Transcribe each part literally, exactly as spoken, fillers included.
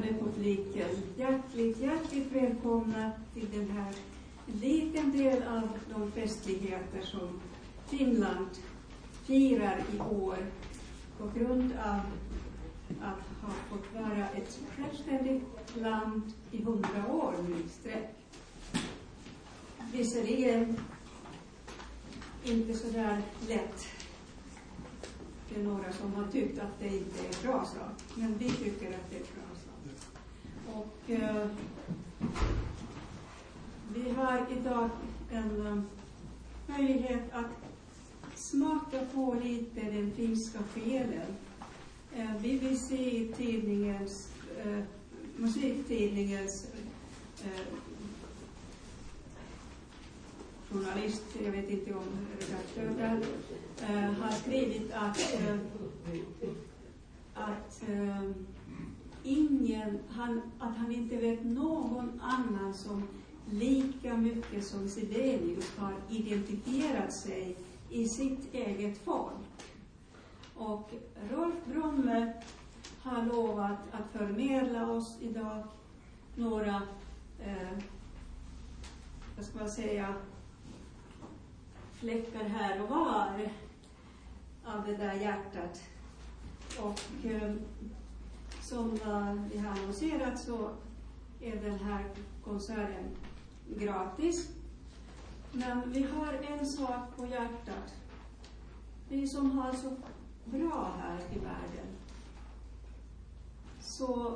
älskade publiken, hjärtligt, hjärtligt välkomna till den här liten del av de festligheter som Finland firar i år på grund av att ha fått vara ett självständigt land i hundra år nu i sträck. Visserligen inte så där lätt. Det är några som har tyckt att det inte är bra sak, men vi tycker att det är bra sak. Och eh, vi har idag en eh, möjlighet att smaka på lite den finska själen. Eh, B B C-tidningens, eh, musiktidningens eh, journalist, jag vet inte om redaktör där, eh, har skrivit att, eh, att eh, ingen, han, att han inte vet någon annan som lika mycket som Sibelius har identifierat sig i sitt eget folk. Och Rolf Bromme har lovat att förmedla oss idag några, eh, vad ska man säga, fläckar här och var av det där hjärtat. Och eh, som uh, vi har annonserat så är den här konserten gratis. Men vi har en sak på hjärtat. Vi som har så bra här i världen, så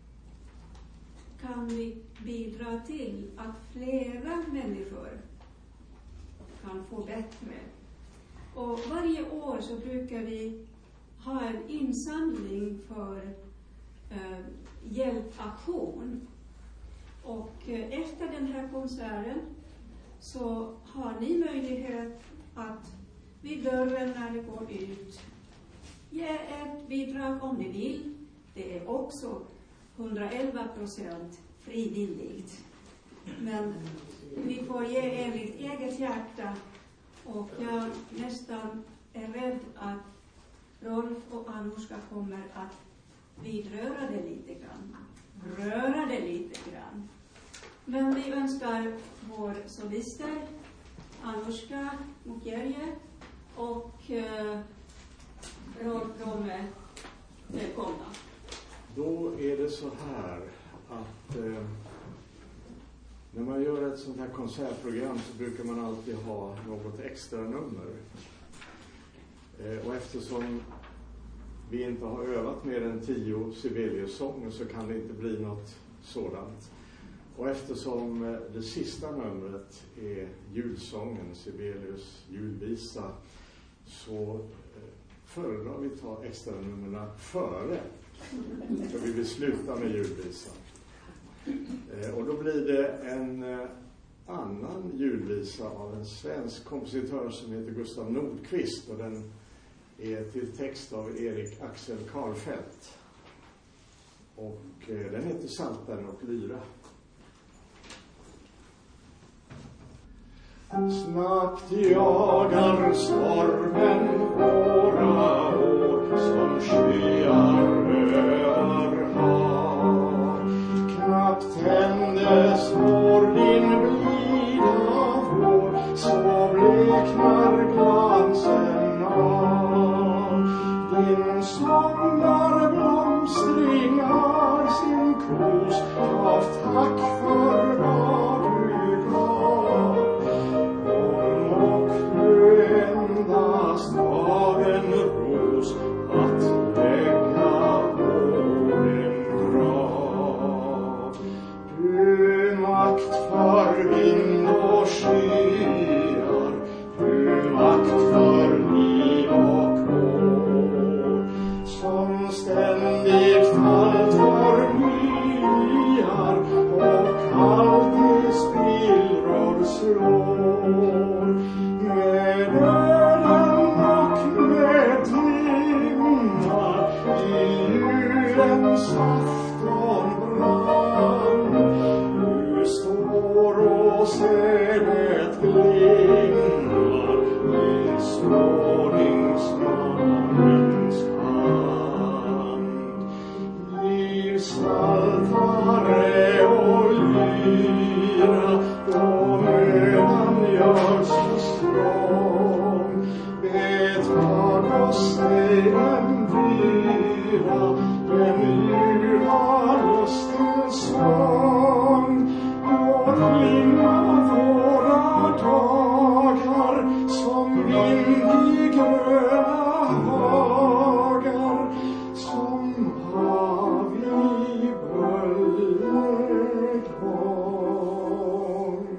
kan vi bidra till att flera människor kan få bättre. Och varje år så brukar vi ha en insamling för eh, hjälpaktion. Och eh, efter den här konserten så har ni möjlighet att vid dörren när det går ut ge ett bidrag om ni vill. Det är också hundraelva procent frivilligt. Men vi får ge enligt eget hjärta, och jag nästan är rädd att Rolf och Anushka kommer att vidröra det lite grann. Röra det lite grann. Men vi önskar vår solister Anushka Mukherjee och eh, Rolf Bromme välkomna. Då är det så här att eh, när man gör ett sånt här konsertprogram så brukar man alltid ha något extra nummer. Eh, och eftersom vi inte har övat mer än tio Sibelius-sånger så kan det inte bli något sådant. Och eftersom eh, det sista numret är julsången, Sibelius julvisa, så eh, föredrar vi ta extra nummerna före. För vi vill sluta med julvisan. Eh, och då blir det en eh, annan julvisa av en svensk kompositör som heter Gustav Nordqvist, och den är till text av Erik Axel Karlfeldt. Och eh, den heter Saltaren och lyra. Snabbt jagar stormen våra år som skyar över hav. Knappt tändes vår din blida vår, så bleknar glansen av. Din sommarblomstring har sin kros, av tack för vad du gav. Och du endast var en ros att lägga på en grav. Du makt för vind och skyar, du makt för liv och år, som ständigt allt förnyar och alltid spillror slår. Med öden och med timmar i julens aftonbrand, du står och ser det glimrar i skåningsmannens hand. Liv saltare och lyra, då mödan gör sig strong. Betag oss dig en vyra, en ljuva lustens sång. Då klingar våra dagar som vind i gröna hagar, som hav i böljedång.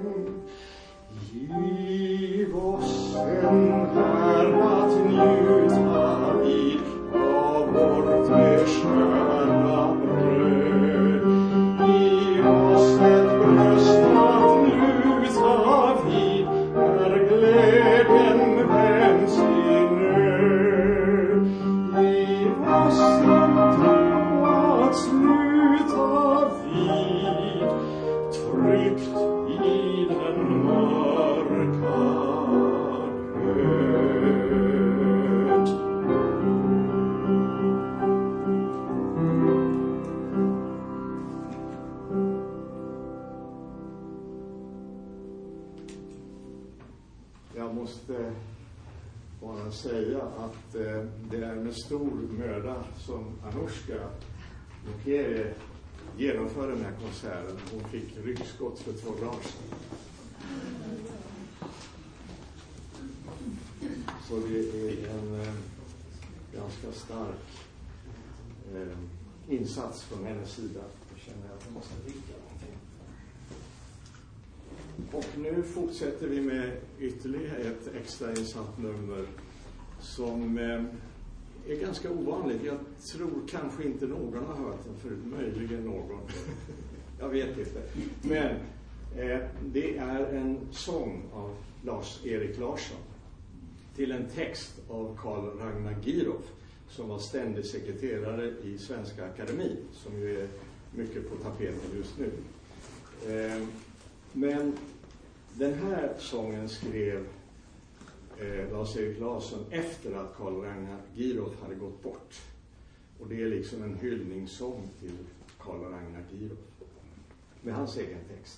Giv oss en värld att njuta vid av vårt beskära bröd. Giv oss ett bröst att njuta vid när glädjen vänds i nöd. Giv oss en tro att sluta vid, tryggt i den mörka död. Jag måste bara säga att eh, det är med stor möda som Anushka Mukherjee genomförde den här konserten. Hon fick ryggskott för två dagar sedan. Så det är en eh, ganska stark eh, insats från hennes sida. Jag känner att jag måste dricka någonting. Och nu fortsätter vi med ytterligare ett extra insatt nummer som eh, är ganska ovanligt. Jag tror kanske inte någon har hört den förut, möjligen någon. Jag vet inte. Men eh, det är en sång av Lars-Erik Larsson till en text av Carl Ragnar Gierow, som var ständig sekreterare i Svenska Akademin, som ju är mycket på tapeten just nu. Eh, men den här sången skrev eh, Lars-Erik Larsson efter att Carl Ragnar Gierow hade gått bort. Och det är liksom en hyllningssång till Carl Ragnar Gierow med hans egen text.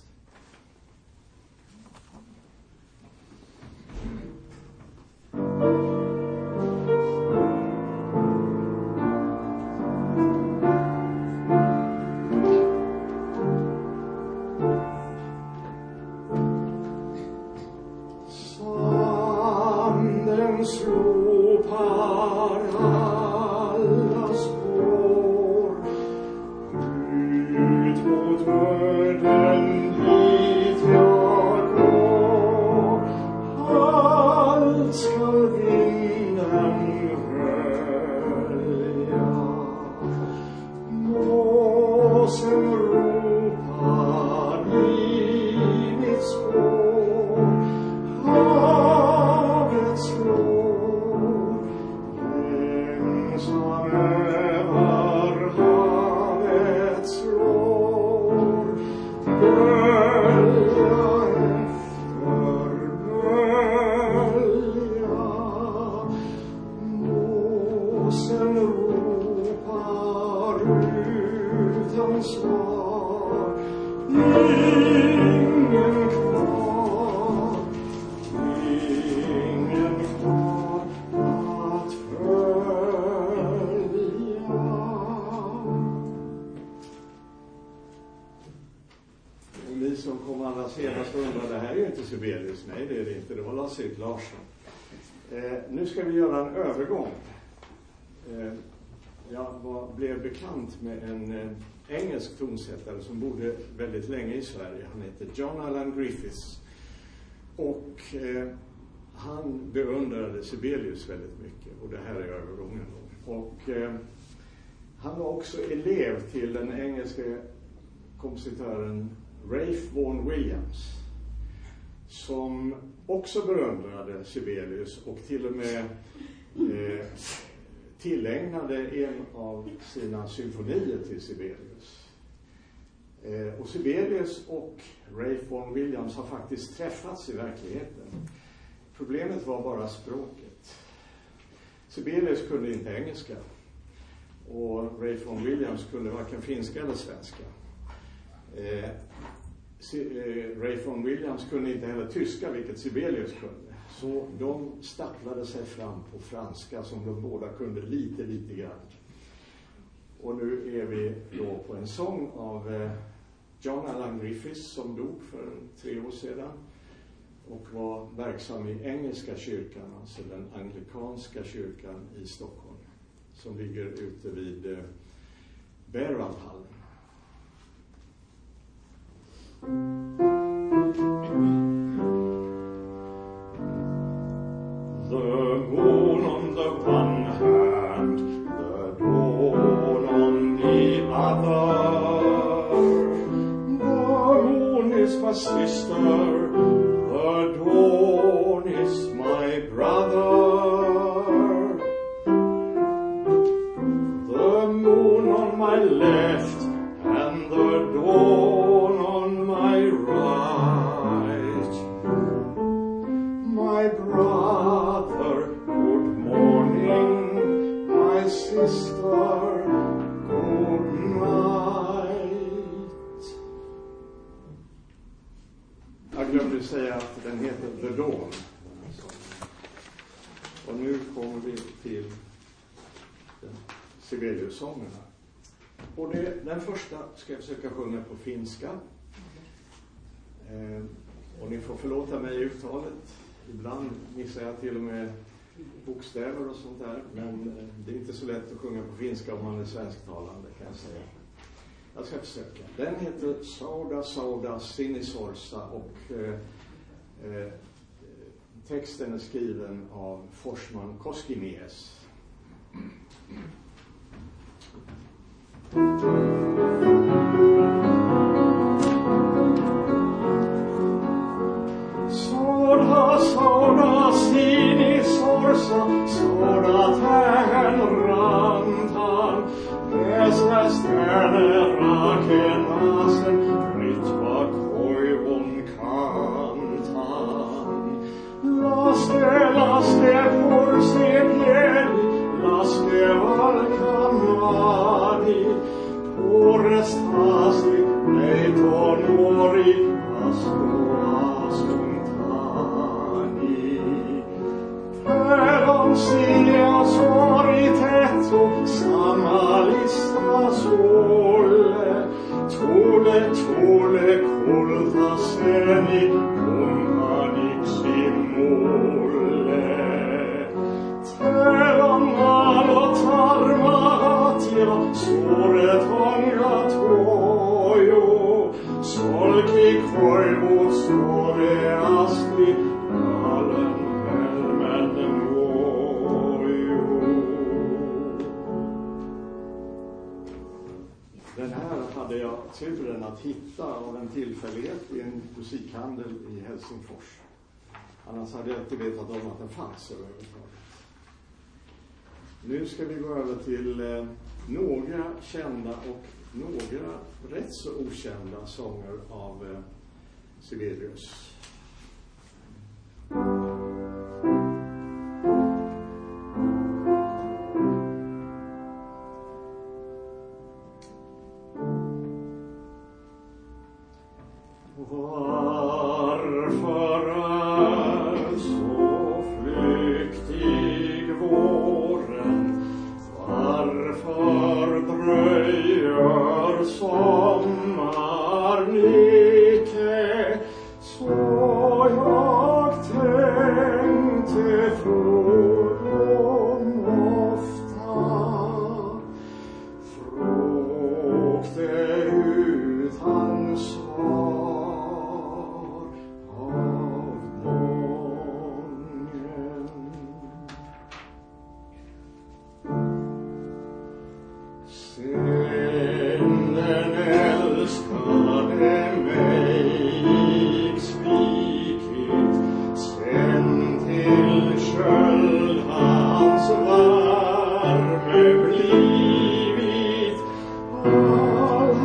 Larsson. Eh, nu ska vi göra en övergång. Eh, jag var, blev bekant med en eh, engelsk tonsättare som bodde väldigt länge i Sverige. Han heter John Allan Griffiths. Och eh, han beundrade Sibelius väldigt mycket. Och det här är övergången då. Och eh, han var också elev till den engelska kompositören Ralph Vaughan Williams, som också berömdrade Sibelius och till och med eh, tillägnade en av sina symfonier till Sibelius. Eh, och Sibelius och Ralph Vaughan Williams har faktiskt träffats i verkligheten. Problemet var bara språket. Sibelius kunde inte engelska. Och Ralph Vaughan Williams kunde varken finska eller svenska. Eh, Ralph Vaughan Williams kunde inte heller tyska, vilket Sibelius kunde. Så de stacklade sig fram på franska som de båda kunde lite, lite grann. Och nu är vi då på en sång av eh, John Allan Griffiths som dog för tre år sedan och var verksam i engelska kyrkan, alltså den anglikanska kyrkan i Stockholm, som ligger ute vid eh, Berwaldhallen. The moon on the one hand, the dawn on the other. The moon is my sister, the dawn is my brother. The moon on my left and the dawn on my right. My brother, good morning. My sister, good night. Jag glömde säga att den heter The Dawn. Och nu kommer vi till Sibelius-sångerna. Och det, den första ska jag försöka sjunga på finska. Eh, och ni får förlåta mig i uttalet. Ibland missar jag till och med bokstäver och sånt där. Men eh, det är inte så lätt att sjunga på finska om man är svensktalande, kan jag säga. Jag ska försöka. Den heter Sauda Sauda Sinisorsa och eh, eh, texten är skriven av Forsman Koskimies. Sauda Sauda Sinisorsa, Sauda tähän rantaan. Pesä stjärne rakennasen, ritva koivun kantaan. Laske, laske, porsi pieni, laske valkamani. Pores taasi, neito nuori, astu asuntani. Pelon sija suoritettu, samalista sulle. Tule, tule, kultaseni, kummaniksi mulle. Pelon malo tarmaat ja suuret hongat hoju. Solki koivut suoreasti, alen helmen nuoju. Den här hade jag turen att hitta av en tillfällighet i en musikhandel i Helsingfors. Annars hade jag inte vetat om att den fanns överhuvudtaget. Nu ska vi gå över till eh, några kända och några rätt så okända sånger av eh, Sibelius. Varför är så flyktig våren? Varför dröjer sommarnike? Så jag tänkte från ofta, frågte utan svar av mången. Sen den älskade mig gick svikit, sen till köld hans värme blivit, all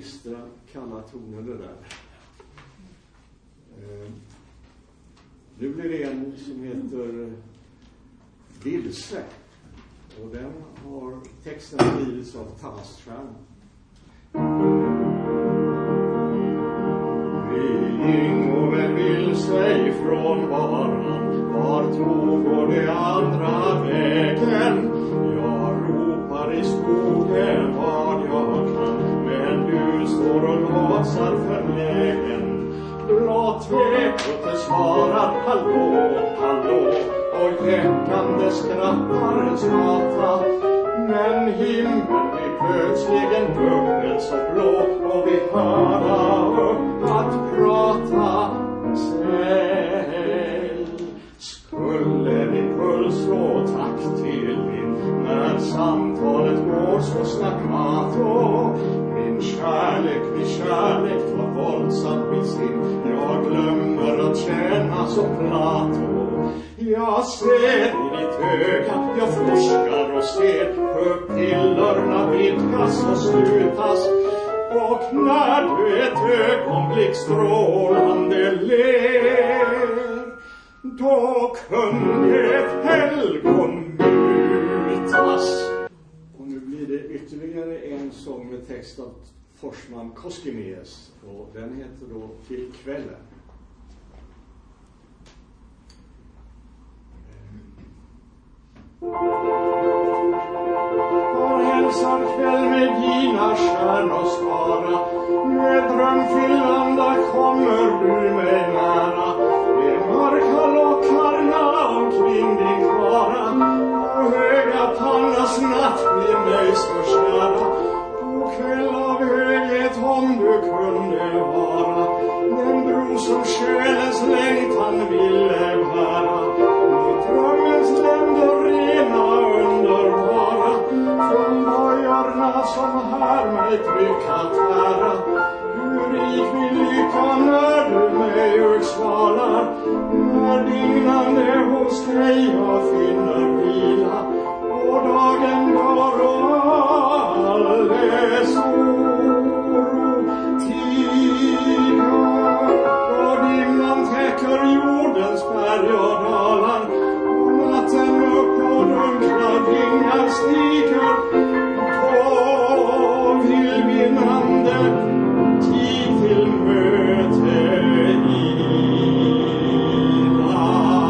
bistra, kalla toner det där. Eh, nu blir det en som heter Vilse. Och den har texten skrivits av Tavaststjärn. Ingen vill sig från varann, var tog och det andra vägen. Jag ropar i skogen vad jag kan, men du står och låtsar förlägen. Blott ekot svarar hallå, hallå, och jäckande skrattar en skata. Men himlen blir plötsligen dubbelt så blå, och vi höra upp att prata. Säg, skulle din puls slå takt till din, när samtalet går så snackato? Min kärlek, min kärlek var våldsamt mitt sin, jag glömmer att känna så plato. Jag ser i ditt öga, jag forskar och ser, pupillerna vidgas och slutas. Och när du ett ögonblick strålande ler, då kunde ett helgon mutas. Och nu blir det ytterligare en sång med text av Forsman Koskimies, och den heter då Till kvällen. Var hälsar kväll med dina stjärnor skara, med drömfyllanda kommer du mig nära. Med mörka lockarna omkring din klara, och höga pannas natt blir mig så kära. O kväll av höghet, om du kunde vara den bro som själens längtan ville bära, mot drömmens länder rena underbara, från bojorna som här mig trycka tära. Hur rik min lycka när du mig utsvalar, när dignande hos dig jag finner vila, och dagen går och alldeles oro tiger, och dimman täcker jordens berg och dalar, och natten upp på dunkla vingar stiger. Då vill min ande tid till möte ila.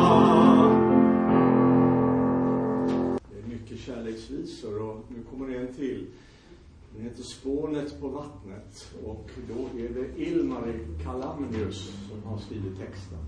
Det är mycket kärleksvisor, och nu kommer det en till. Den heter Spånet på vattnet, och då är det Ilmari Kalamnius som har skrivit texten.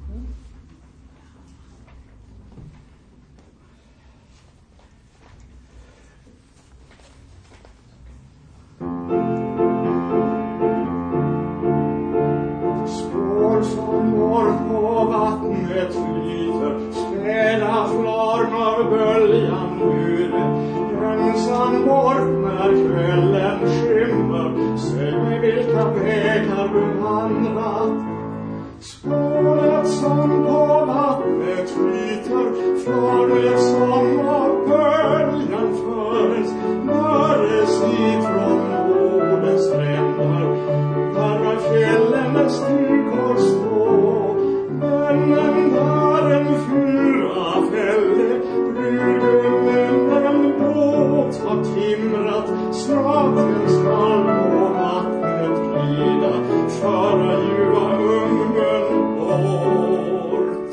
Spår som går på vattnet flyter, späda flarn av böljan ure. Ensam bort när kvällen skymmer, säg mig vilka vägar du vandrat. Spåret som på vattnet flyter, flarnet som av böljan föres, bäres hit från Nordens stränder, där fjällen stugor stå. Männen där en fyra fälle, brudgummen en båt har timrat, snart den skall på vattnet glida, föra ljuva ungen bort.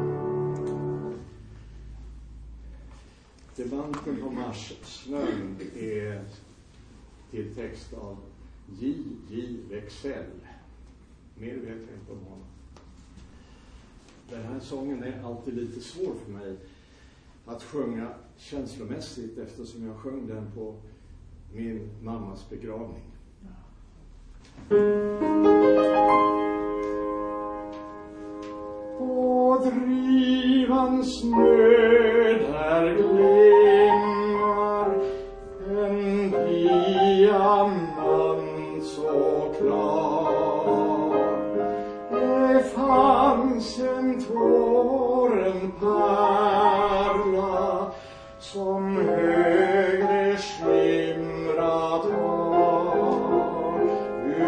Debanten på Mars snön är till text av J J Wexell. Mer vet jag inte om honom. Den här sången är alltid lite svår för mig att sjunga känslomässigt, eftersom jag sjöng den på min mammas begravning. På drivan snö där glimmar en diamant så klar. Det fanns en tåren pärla som högre skimrat var.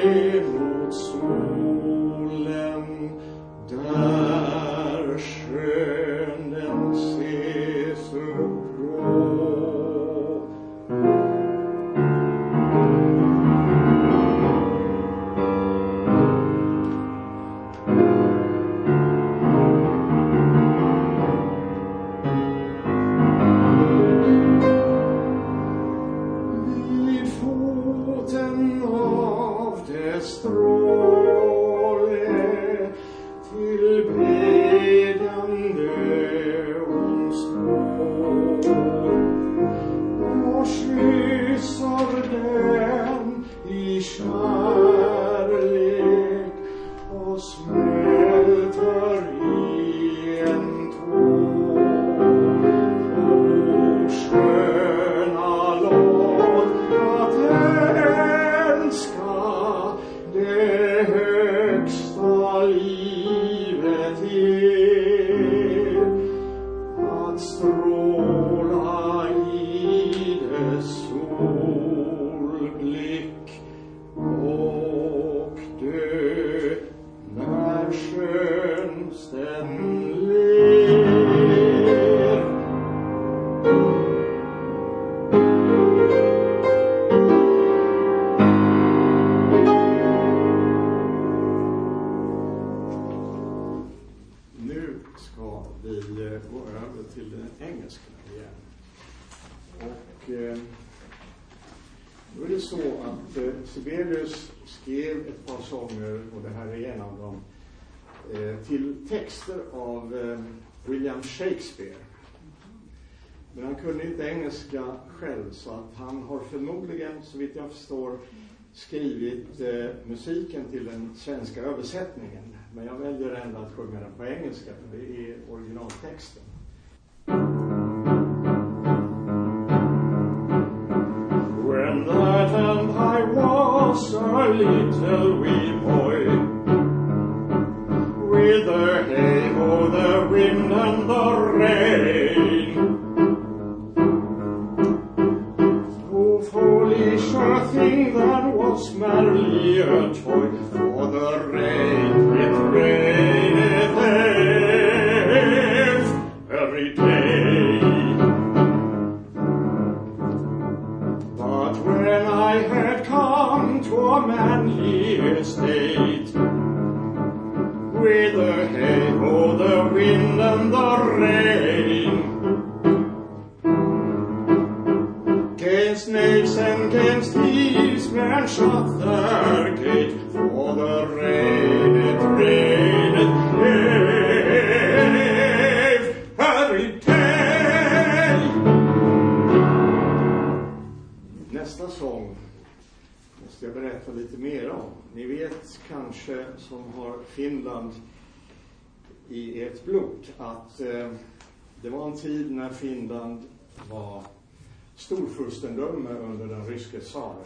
ner mot solen, där skön den ses uppgå. Sibelius skrev ett par sånger, och det här är en av dem, till texter av William Shakespeare. Men han kunde inte engelska själv, så att han har förmodligen, så vitt jag förstår, skrivit musiken till den svenska översättningen. Men jag väljer ändå att sjunga den på engelska, för det är originaltexten. When that and I was a little wee boy, with the hay o' the wind and the rain, no foolish a thing that was merely a toy, for the rain it raineth every day. But when I had come to a manly estate, with the hay o' the wind and the rain, gainst knaves and gainst thieves men shut their gate, for the rain it raineth every day. Nästa sång måste jag berätta lite mer om. Ni vet kanske, som har Finland i ert blod, att eh, det var en tid när Finland var storfurstendöme under den ryske tsaren.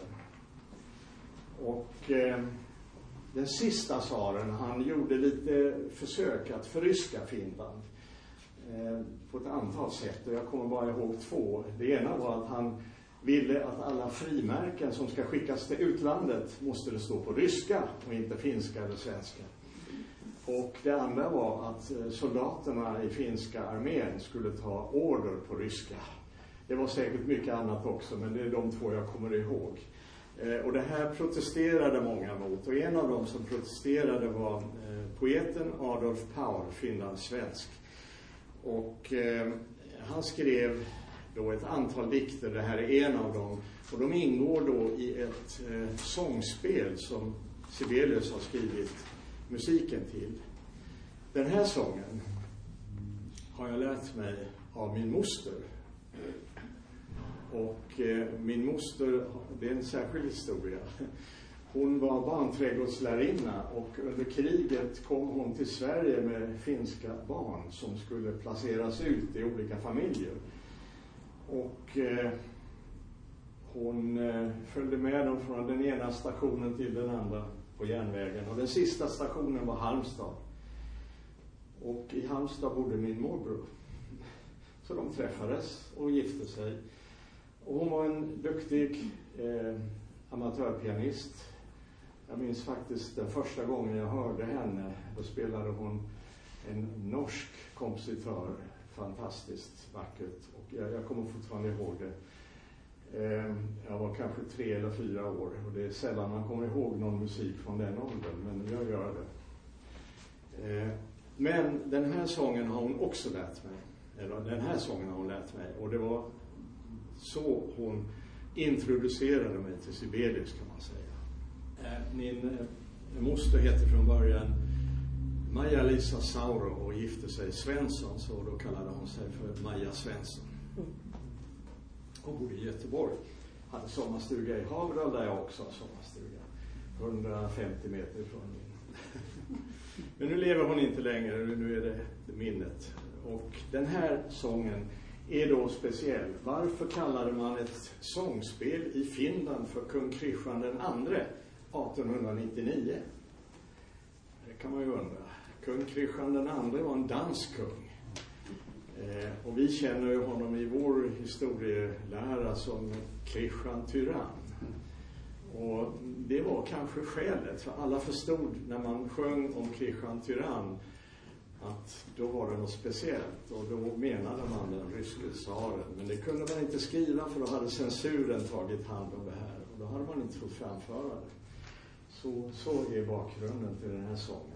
Och eh, den sista tsaren, han gjorde lite försök att förryska Finland eh, på ett antal sätt. Och jag kommer bara ihåg två. Det ena var att han ville att alla frimärken som ska skickas till utlandet måste det stå på ryska och inte finska eller svenska. Och det andra var att soldaterna i finska armén skulle ta order på ryska. Det var säkert mycket annat också, men det är de två jag kommer ihåg. Och det här protesterade många mot. Och en av dem som protesterade var poeten Adolf Paul, finlandssvensk. Och eh, han skrev då ett antal dikter, det här är en av dem. Och de ingår då i ett eh, sångspel som Sibelius har skrivit musiken till. Den här sången har jag lärt mig av min moster. Och eh, min moster, det är en särskild historia. Hon var barnträdgårdslärarinna och under kriget kom hon till Sverige med finska barn som skulle placeras ut i olika familjer. Och eh, hon eh, följde med dem från den ena stationen till den andra på järnvägen. Och den sista stationen var Halmstad. Och i Halmstad bodde min morbror. Så de träffades och gifte sig. Och hon var en duktig eh, amatörpianist. Jag minns faktiskt den första gången jag hörde henne. Då spelade hon en norsk kompositör. Fantastiskt vackert. Och jag, jag kommer fortfarande ihåg det. Eh, jag var kanske tre eller fyra år. Och det är sällan man kommer ihåg någon musik från den åldern. Men jag gör det. Eh, men den här sången har hon också lärt mig. Eller den här sången har hon lärt mig. Och det var så hon introducerade mig till Sibelius, kan man säga. Min moster hette från början Maja-Lisa Sauro och gifte sig Svensson, så då kallade hon sig för Maja Svensson. Hon bodde i Göteborg. Hade sommarstuga i Haverdal, där jag också har sommarstuga. hundrafemtio meter ifrån min. Men nu lever hon inte längre, nu är det minnet. Och den här sången är då speciell. Varför kallade man ett sångspel i Finland för kung Kristian den andre arton nittionio? Det kan man ju undra. Kung Kristian den andre var en dansk kung. Eh, och vi känner ju honom i vår historielära som Kristian Tyrann. Och det var kanske skälet, för alla förstod när man sjöng om Kristian Tyrann att då var det något speciellt, och då menade man den ryske tsaren. Men det kunde man inte skriva, för då hade censuren tagit hand om det här, och då hade man inte fått framföra det. Så, så är bakgrunden till den här sången.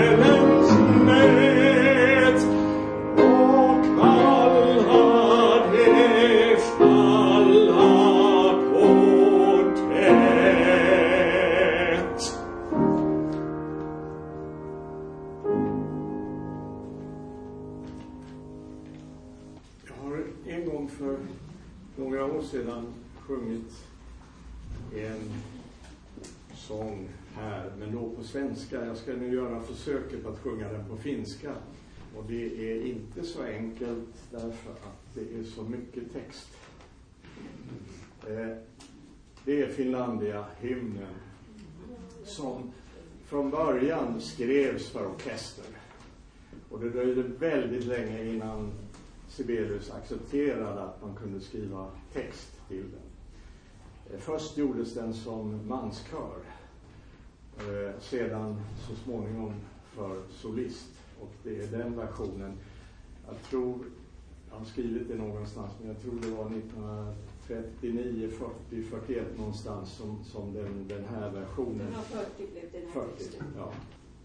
Och alla gång för några år sedan sjungit en sång här, men då på svenska. Jag ska nu göra försöket att sjunga den på finska. Och det är inte så enkelt därför att det är så mycket text. Eh, det är Finlandia-hymnen som från början skrevs för orkester. Och det dröjde väldigt länge innan Sibelius accepterade att man kunde skriva text till den. Först gjordes den som manskör. Sedan så småningom för solist. Och det är den versionen. Jag tror, jag har skrivit det någonstans, men jag tror det var nittonhundratrettionio, fyrtio, fyrtioett någonstans som, som den, den här versionen. Ja, fyrtio blev den här fyrtio, ja.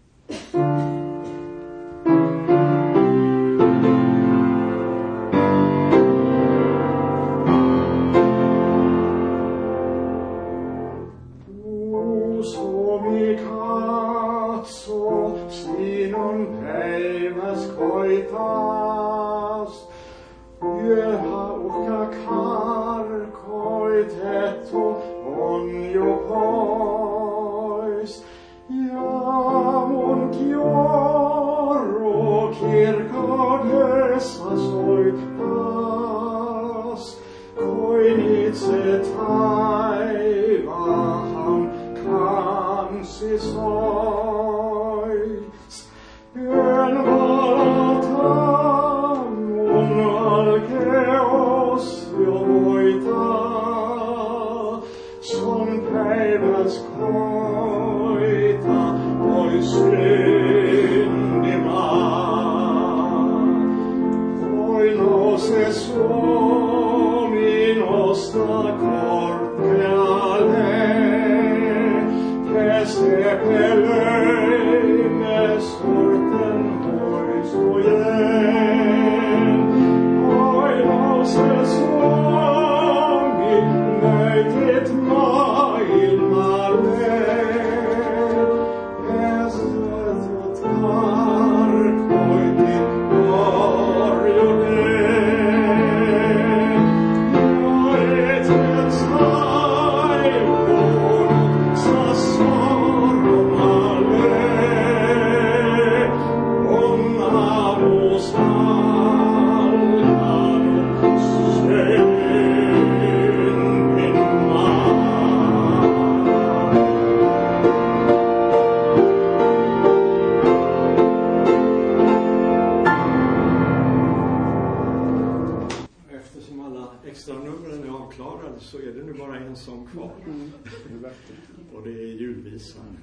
Så är det nu bara en sång kvar. Mm. Och det är julvisan.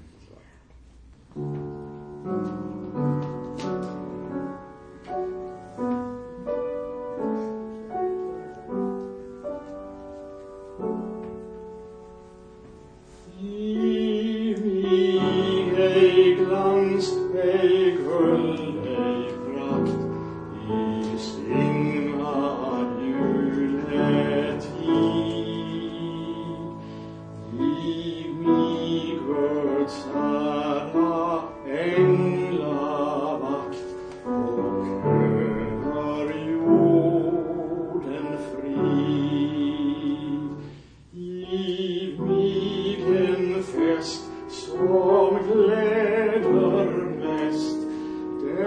Som gläder mest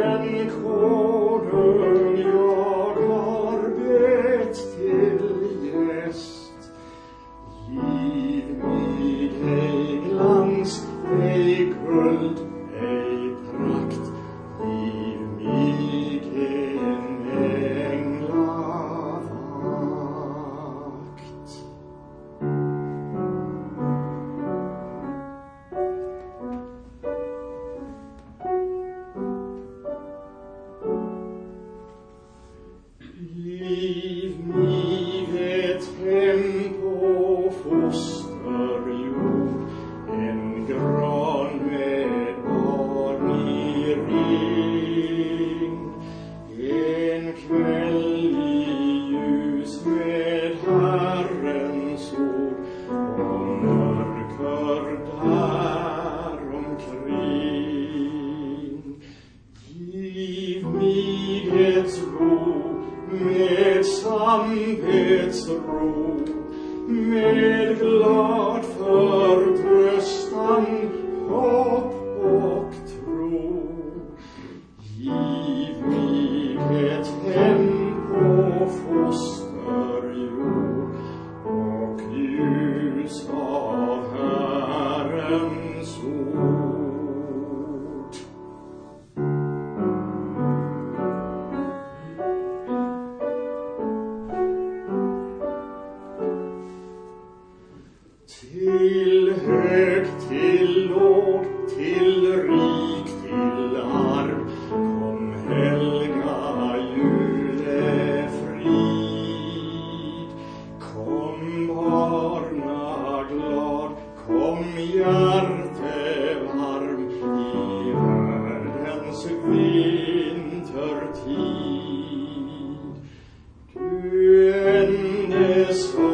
samvetsro, med glad förtröstan, hopp och tro. Giv mig ett hem på fosterjord och ljus av Herrens ord. Till hög, till låg, till rik, till arm, kom helga julefrid. Kom barnaglad, kom hjärtevarm i världens vintertid. Du endes